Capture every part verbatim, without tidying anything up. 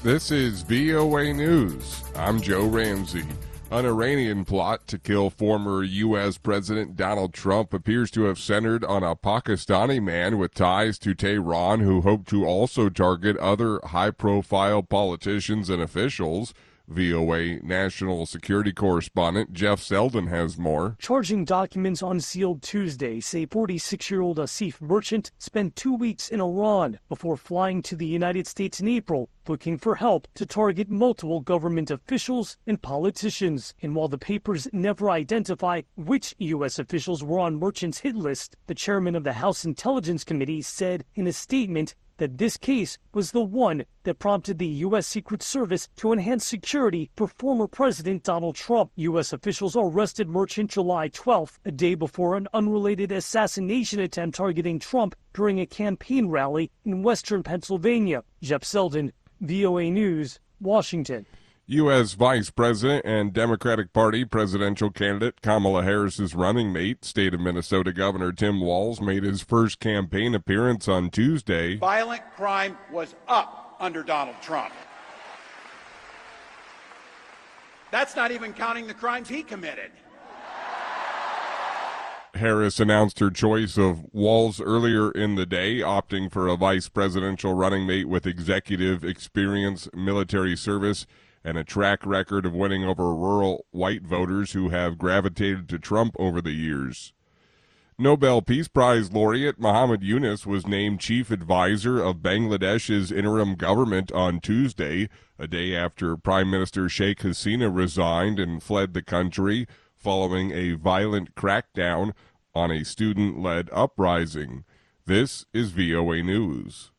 This is V O A News. I'm Joe Ramsey. An Iranian plot to kill former U S President Donald Trump appears to have centered on a Pakistani man with ties to Tehran who hoped to also target other high-profile politicians and officials. V O A national security correspondent Jeff Selden has more. Charging documents unsealed Tuesday say forty-six-year-old Asif Merchant spent two weeks in Iran before flying to the United States in April, looking for help to target multiple government officials and politicians. And while the papers never identify which U S officials were on Merchant's hit list, the chairman of the House Intelligence Committee said in a statement that this case was the one that prompted the U S Secret Service to enhance security for former President Donald Trump. U S officials arrested Merchant July twelfth, a day before an unrelated assassination attempt targeting Trump during a campaign rally in western Pennsylvania. Jeff Selden, V O A News, Washington. U S Vice President and Democratic Party presidential candidate Kamala Harris's running mate, State of Minnesota Governor Tim Walz, made his first campaign appearance on Tuesday. Violent crime was up under Donald Trump. That's not even counting the crimes he committed. Harris announced her choice of Walz earlier in the day, opting for a vice presidential running mate with executive experience, military service, and a track record of winning over rural white voters who have gravitated to Trump over the years. Nobel Peace Prize laureate Muhammad Yunus was named chief advisor of Bangladesh's interim government on Tuesday, a day after Prime Minister Sheikh Hasina resigned and fled the country following a violent crackdown on a student-led uprising. This is V O A News.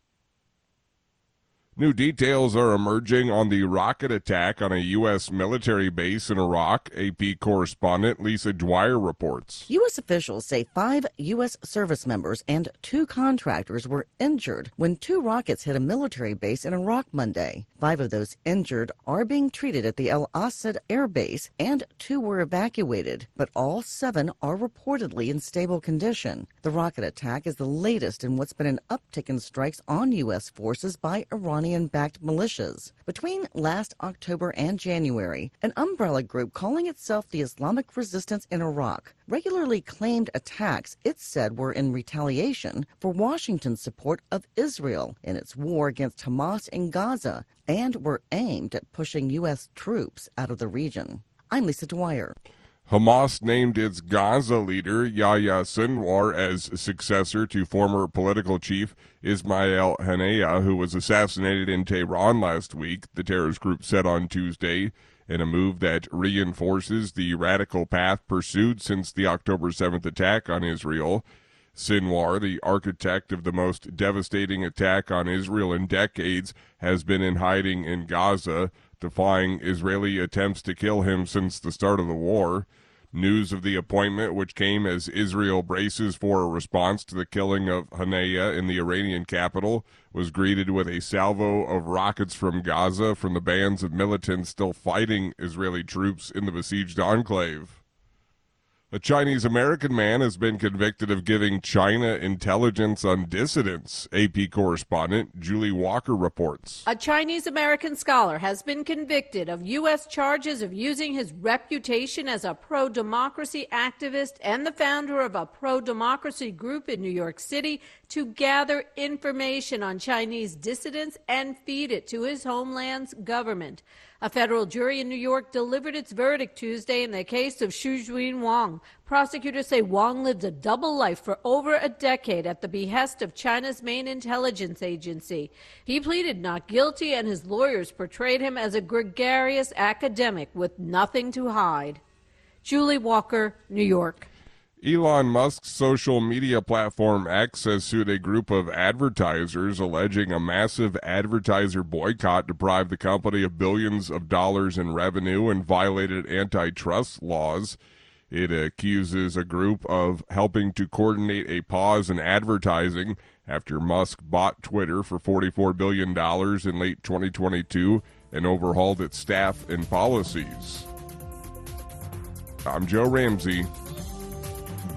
New details are emerging on the rocket attack on a U S military base in Iraq. A P correspondent Lisa Dwyer reports. U S officials say five U S service members and two contractors were injured when two rockets hit a military base in Iraq Monday. Five of those injured are being treated at the El Asad Air Base, and two were evacuated, but all seven are reportedly in stable condition. The rocket attack is the latest in what's been an uptick in strikes on U S forces by Iranian-backed militias. Between last October and January, an umbrella group calling itself the Islamic Resistance in Iraq regularly claimed attacks it said were in retaliation for Washington's support of Israel in its war against Hamas in Gaza, and were aimed at pushing U S troops out of the region. I'm Lisa Dwyer. Hamas named its Gaza leader, Yahya Sinwar, as successor to former political chief Ismail Haniyeh, who was assassinated in Tehran last week, the terrorist group said on Tuesday, in a move that reinforces the radical path pursued since the October seventh attack on Israel. Sinwar, the architect of the most devastating attack on Israel in decades, has been in hiding in Gaza, defying Israeli attempts to kill him since the start of the war. News of the appointment, which came as Israel braces for a response to the killing of Haniyeh in the Iranian capital, was greeted with a salvo of rockets from Gaza from the bands of militants still fighting Israeli troops in the besieged enclave. A Chinese-American man has been convicted of giving China intelligence on dissidents, A P correspondent Julie Walker reports. A Chinese-American scholar has been convicted of U S charges of using his reputation as a pro-democracy activist and the founder of a pro-democracy group in New York City to gather information on Chinese dissidents and feed it to his homeland's government. A federal jury in New York delivered its verdict Tuesday in the case of Xu Juin Wang. Prosecutors say Wang lived a double life for over a decade at the behest of China's main intelligence agency. He pleaded not guilty, and his lawyers portrayed him as a gregarious academic with nothing to hide. Julie Walker, New York. Elon Musk's social media platform X has sued a group of advertisers alleging a massive advertiser boycott deprived the company of billions of dollars in revenue and violated antitrust laws. It accuses a group of helping to coordinate a pause in advertising after Musk bought Twitter for forty-four billion dollars in late twenty twenty-two and overhauled its staff and policies. I'm Joe Ramsey.